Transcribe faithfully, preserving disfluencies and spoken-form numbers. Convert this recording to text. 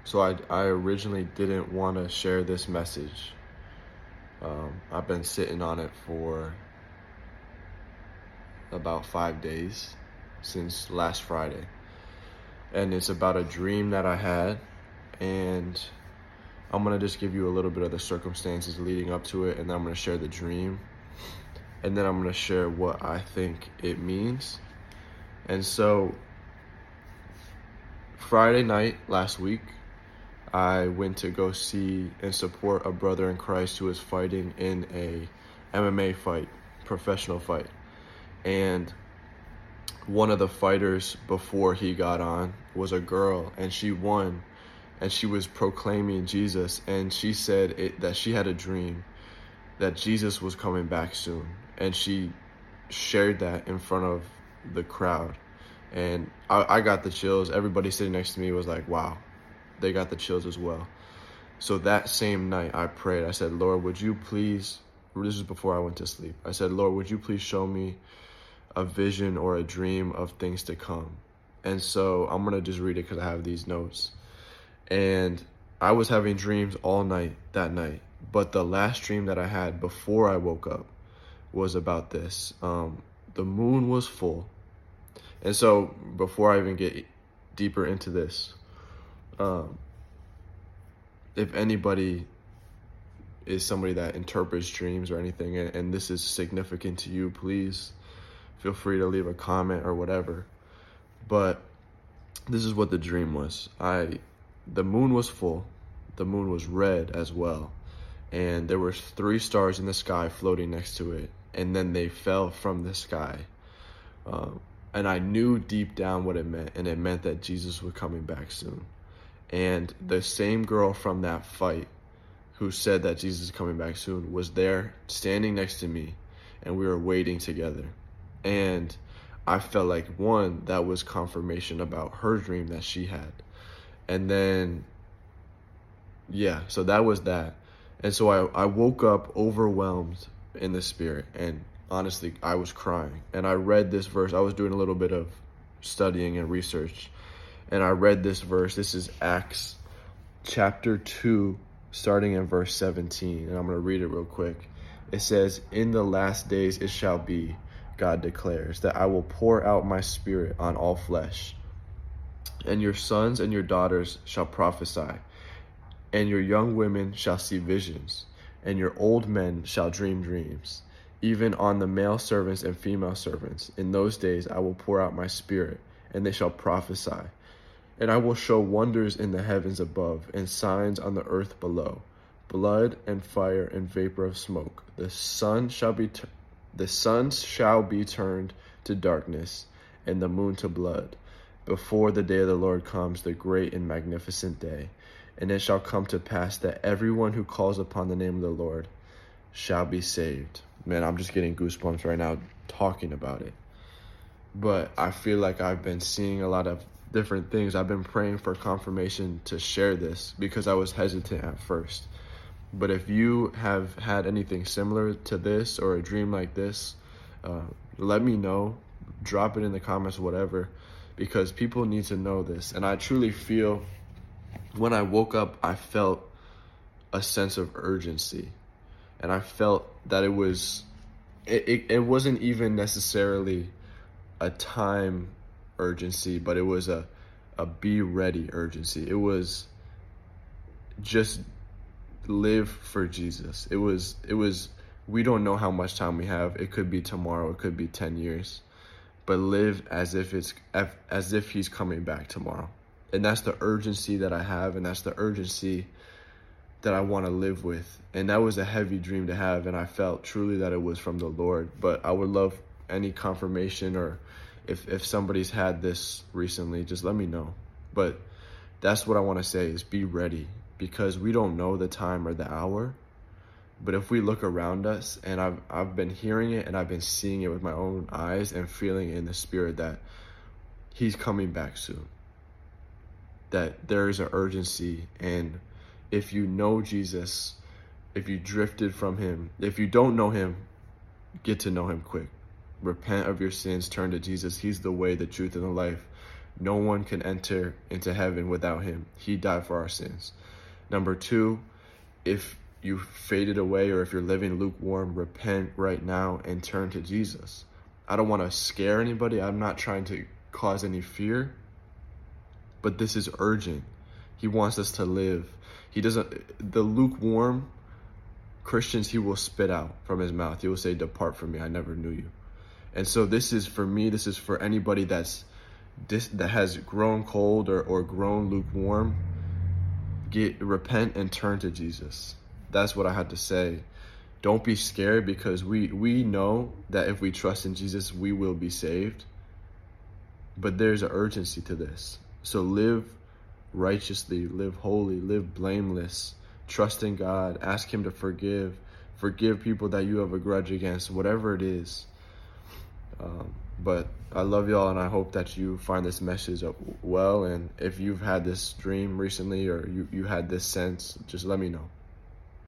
So I, I originally didn't want to share this message. Um, I've been sitting on it for about five days since last Friday. And it's about a dream that I had. And I'm going to just give you a little bit of the circumstances leading up to it. And then I'm going to share the dream. And then I'm going to share what I think it means. And so Friday night last week, I went to go see and support a brother in Christ who was fighting in a M M A fight, professional fight. And one of the fighters before he got on was a girl, and she won, and she was proclaiming Jesus. And she said it, that she had a dream that Jesus was coming back soon. And she shared that in front of the crowd. And I, I got the chills. Everybody sitting next to me was like, wow. They got the chills as well. So that same night I prayed. I said, Lord, would you please, this is before I went to sleep. I said, Lord, would you please show me a vision or a dream of things to come? And so I'm going to just read it because I have these notes. And I was having dreams all night that night. But the last dream that I had before I woke up was about this. Um, the moon was full. And so before I even get deeper into this, Um, if anybody is somebody that interprets dreams or anything, and, and this is significant to you, please feel free to leave a comment or whatever. But this is what the dream was. I, the moon was full. The moon was red as well. And there were three stars in the sky floating next to it. And then they fell from the sky. Um, and I knew deep down what it meant. And it meant that Jesus was coming back soon. And the same girl from that fight who said that Jesus is coming back soon was there standing next to me, and we were waiting together. And I felt like, one, that was confirmation about her dream that she had. And then, yeah, so that was that. And so I, I woke up overwhelmed in the spirit, and honestly, I was crying. And I read this verse. I was doing a little bit of studying and research. And I read this verse. This is Acts chapter two, starting in verse seventeen. And I'm going to read it real quick. It says, in the last days it shall be, God declares, that I will pour out my spirit on all flesh. And your sons and your daughters shall prophesy. And your young women shall see visions. And your old men shall dream dreams. Even on the male servants and female servants. In those days I will pour out my spirit, and they shall prophesy. And I will show wonders in the heavens above, and signs on the earth below, blood and fire and vapor of smoke. The sun shall be t- the sun shall be turned to darkness, and the moon to blood, before the day of the Lord comes, the great and magnificent day. And it shall come to pass that everyone who calls upon the name of the Lord shall be saved. Man, I'm just getting goosebumps right now talking about it. But I feel like I've been seeing a lot of different things. I've been praying for confirmation to share this because I was hesitant at first. But if you have had anything similar to this or a dream like this, uh, let me know. Drop it in the comments, whatever, because people need to know this. And I truly feel when I woke up, I felt a sense of urgency. And I felt that it was, it, it, it wasn't even necessarily a time urgency, but it was a, a be ready urgency. It was just live for Jesus. It was, it was, we don't know how much time we have. It could be tomorrow. It could be ten years, but live as if it's, as if he's coming back tomorrow. And that's the urgency that I have. And that's the urgency that I want to live with. And that was a heavy dream to have. And I felt truly that it was from the Lord, but I would love any confirmation, or if, if somebody's had this recently, just let me know. But that's what I want to say is be ready, because we don't know the time or the hour. But if we look around us, and I've, I've been hearing it and I've been seeing it with my own eyes and feeling it in the spirit that he's coming back soon, that there is an urgency. And if you know Jesus, if you drifted from him, if you don't know him, get to know him quick. Repent of your sins, turn to Jesus. He's the way, the truth, and the life. No one can enter into heaven without him. He died for our sins. Number two, if you faded away or if you're living lukewarm, repent right now and turn to Jesus. I don't want to scare anybody. I'm not trying to cause any fear, but this is urgent. He wants us to live. He doesn't, the lukewarm Christians, he will spit out from his mouth. He will say, depart from me, I never knew you. And so this is for me, this is for anybody that's this, that has grown cold or, or grown lukewarm. Get repent and turn to Jesus. That's what I had to say. Don't be scared, because we, we know that if we trust in Jesus, we will be saved. But there's an urgency to this. So live righteously, live holy, live blameless. Trust in God. Ask him to forgive. Forgive people that you have a grudge against, whatever it is. Um, but I love y'all, and I hope that you find this message well. And if you've had this dream recently or you, you had this sense, just let me know.